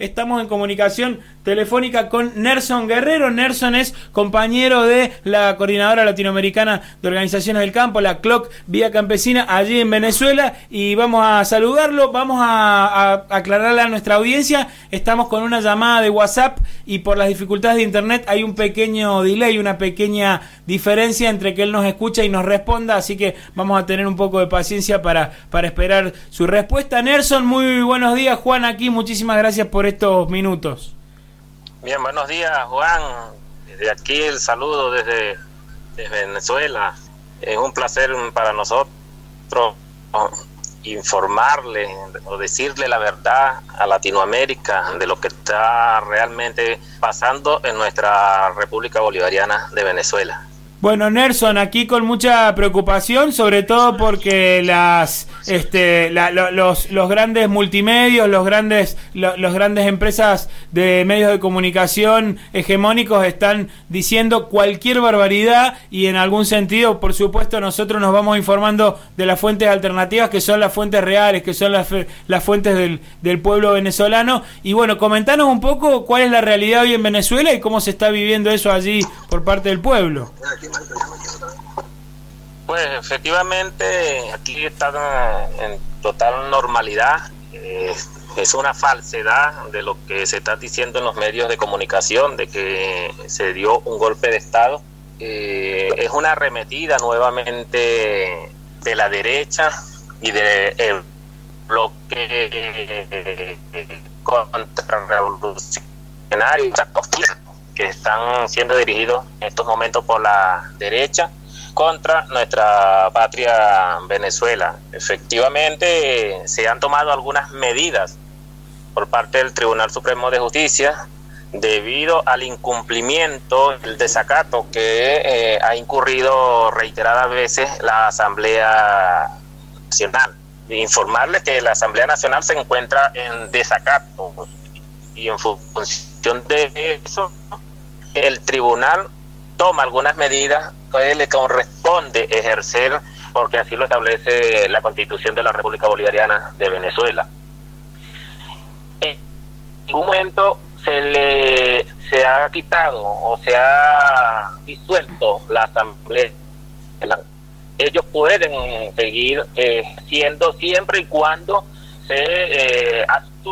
Estamos en comunicación telefónica con Nerson Guerrero. Nerson es compañero de la Coordinadora Latinoamericana de Organizaciones del Campo, la CLOC Vía Campesina, allí en Venezuela, y vamos a saludarlo, vamos a aclararle a nuestra audiencia. Estamos con una llamada de WhatsApp y por las dificultades de internet hay un pequeño delay, una pequeña diferencia entre que él nos escucha y nos responda, así que vamos a tener un poco de paciencia para esperar su respuesta. Nerson, muy buenos días. Juan aquí, muchísimas gracias por estos minutos. Bien, buenos días, Juan. Desde aquí el saludo desde Venezuela. Es un placer para nosotros informarle o decirle la verdad a Latinoamérica de lo que está realmente pasando en nuestra República Bolivariana de Venezuela. Bueno, Nerson, aquí con mucha preocupación, sobre todo porque los grandes multimedios, los grandes empresas de medios de comunicación hegemónicos están diciendo cualquier barbaridad y en algún sentido, por supuesto, nosotros nos vamos informando de las fuentes alternativas, que son las fuentes reales, que son las fuentes del pueblo venezolano. Y bueno, comentanos un poco cuál es la realidad hoy en Venezuela y cómo se está viviendo eso allí por parte del pueblo. Pues efectivamente aquí están en total normalidad. Es una falsedad de lo que se está diciendo en los medios de comunicación de que se dio un golpe de Estado. Es una arremetida nuevamente de la derecha y del bloque contrarrevolucionario que están siendo dirigidos en estos momentos por la derecha contra nuestra patria Venezuela. Efectivamente, se han tomado algunas medidas por parte del Tribunal Supremo de Justicia debido al incumplimiento, el desacato que ha incurrido reiteradas veces la Asamblea Nacional. Informarles que la Asamblea Nacional se encuentra en desacato y en función de eso el tribunal toma algunas medidas que le corresponde ejercer porque así lo establece la Constitución de la República Bolivariana de Venezuela. En ningún momento se ha quitado o se ha disuelto la Asamblea. Ellos pueden seguir siendo siempre y cuando se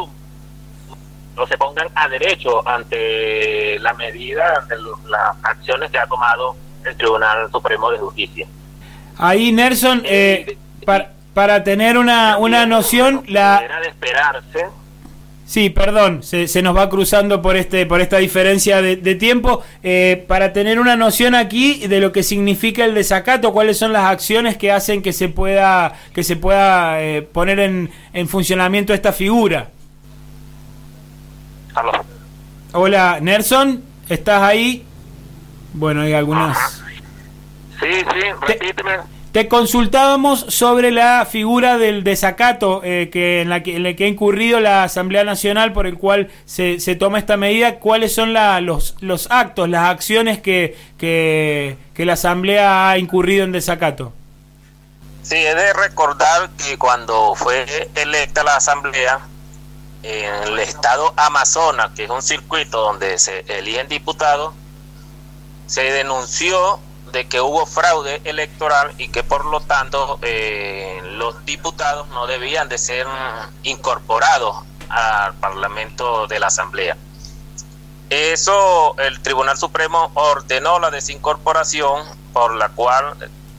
o se pongan a derecho ante la medida de las acciones que ha tomado el Tribunal Supremo de Justicia. Ahí, Nerson, para tener una noción, era de esperarse. Sí, perdón, se nos va cruzando por esta diferencia de tiempo. Para tener una noción aquí de lo que significa el desacato, cuáles son las acciones que hacen que se pueda poner en funcionamiento esta figura. ¿Aló? Hola, Nerson, ¿estás ahí? Bueno, hay algunas... Sí, repíteme. Te consultábamos sobre la figura del desacato en la que ha incurrido la Asamblea Nacional, por el cual se toma esta medida. ¿Cuáles son los actos, las acciones que la Asamblea ha incurrido en desacato? Sí, he de recordar que cuando fue electa la Asamblea, en el estado Amazonas, que es un circuito donde se eligen diputados, se denunció de que hubo fraude electoral y que por lo tanto los diputados no debían de ser incorporados al Parlamento de la Asamblea. Eso el Tribunal Supremo ordenó la desincorporación, por la cual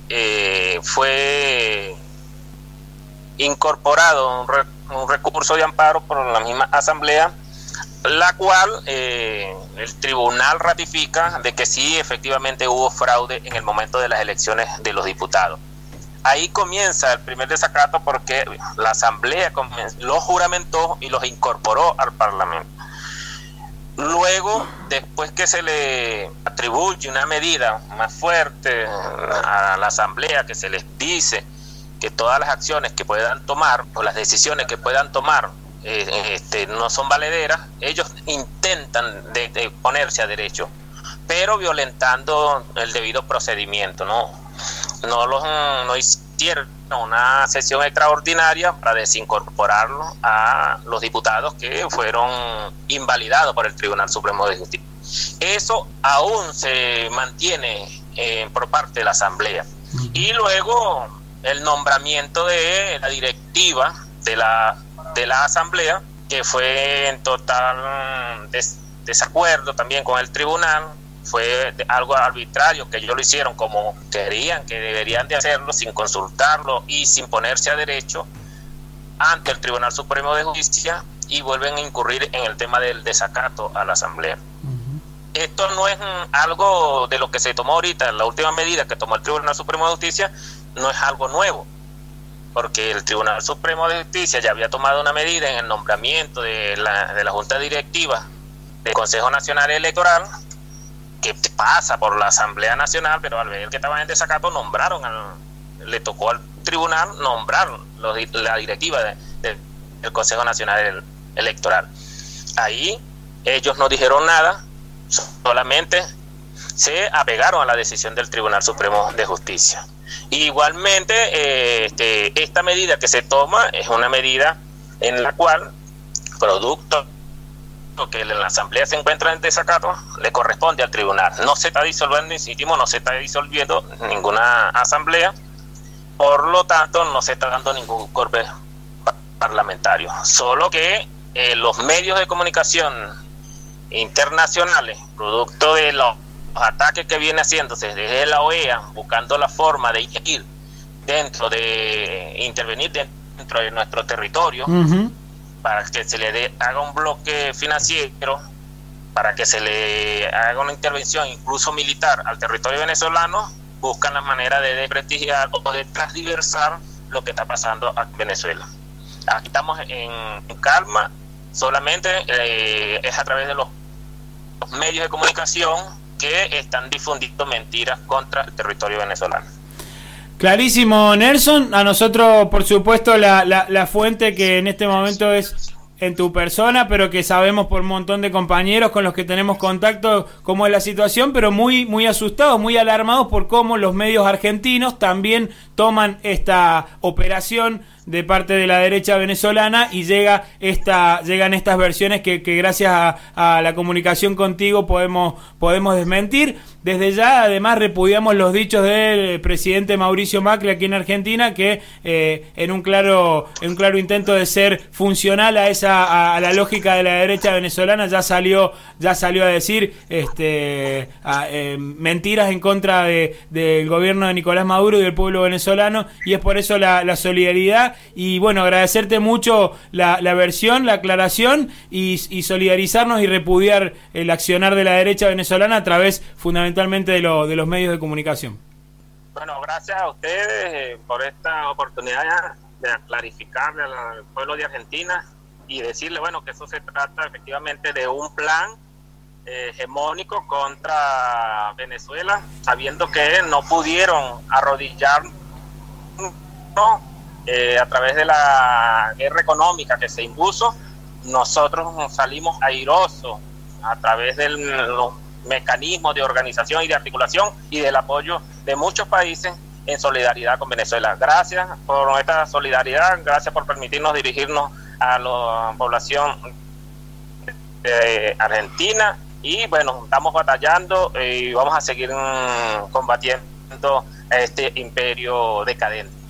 fue incorporado un recurso de amparo por la misma Asamblea, la cual el tribunal ratifica de que sí, efectivamente hubo fraude en el momento de las elecciones de los diputados. Ahí comienza el primer desacato porque la Asamblea los juramentó y los incorporó al Parlamento. Luego, después que se le atribuye una medida más fuerte a la Asamblea, que se les dice que todas las acciones que puedan tomar o las decisiones que puedan tomar no son valederas, ellos intentan de ponerse a derecho, pero violentando el debido procedimiento, no hicieron una sesión extraordinaria para desincorporarlo a los diputados que fueron invalidados por el Tribunal Supremo de Justicia. Eso aún se mantiene por parte de la Asamblea. Y luego el nombramiento de la directiva de la Asamblea, que fue en total desacuerdo también con el tribunal. Fue algo arbitrario, que ellos lo hicieron como querían, que deberían de hacerlo, sin consultarlo y sin ponerse a derecho ante el Tribunal Supremo de Justicia, y vuelven a incurrir en el tema del desacato a la Asamblea. Esto no es algo de lo que se tomó ahorita, la última medida que tomó el Tribunal Supremo de Justicia no es algo nuevo, porque el Tribunal Supremo de Justicia ya había tomado una medida en el nombramiento de la Junta Directiva del Consejo Nacional Electoral, que pasa por la Asamblea Nacional, pero al ver que estaban en desacato, le tocó al tribunal nombrar la directiva del Consejo Nacional Electoral. Ahí ellos no dijeron nada, solamente se apegaron a la decisión del Tribunal Supremo de Justicia. Igualmente, esta medida que se toma es una medida en la cual, producto que en la Asamblea se encuentra en desacato, le corresponde al tribunal. No se está disolviendo ninguna asamblea, por lo tanto no se está dando ningún golpe parlamentario. Solo que los medios de comunicación internacionales, producto de los ataques que viene haciéndose desde la OEA, buscando la forma de intervenir dentro de nuestro territorio, para que se le haga un bloque financiero, para que se le haga una intervención incluso militar al territorio venezolano, buscan la manera de desprestigiar o de transversar lo que está pasando en Venezuela. Aquí estamos en calma, solamente es a través de los medios de comunicación que están difundiendo mentiras contra el territorio venezolano. Clarísimo, Nelson. A nosotros, por supuesto, la fuente que en este momento es en tu persona, pero que sabemos por un montón de compañeros con los que tenemos contacto cómo es la situación, pero muy, muy asustados, muy alarmados por cómo los medios argentinos también toman esta operación de parte de la derecha venezolana y llegan estas versiones que gracias a la comunicación contigo podemos desmentir. Desde ya, además, repudiamos los dichos del presidente Mauricio Macri aquí en Argentina, que en un claro intento de ser funcional a la lógica de la derecha venezolana ya salió a decir mentiras en contra del gobierno de Nicolás Maduro y del pueblo venezolano, y es por eso la solidaridad. Y bueno, agradecerte mucho la versión, la aclaración, y solidarizarnos y repudiar el accionar de la derecha venezolana a través fundamentalmente de los medios de comunicación. Bueno, gracias a ustedes por esta oportunidad de clarificarle al pueblo de Argentina y decirle, bueno, que eso se trata efectivamente de un plan hegemónico contra Venezuela, sabiendo que no pudieron arrodillar a través de la guerra económica que se impuso. Nosotros salimos airosos a través de los mecanismos de organización y de articulación y del apoyo de muchos países en solidaridad con Venezuela. Gracias por esta solidaridad, gracias por permitirnos dirigirnos a la población argentina, y bueno, estamos batallando y vamos a seguir combatiendo a este imperio decadente.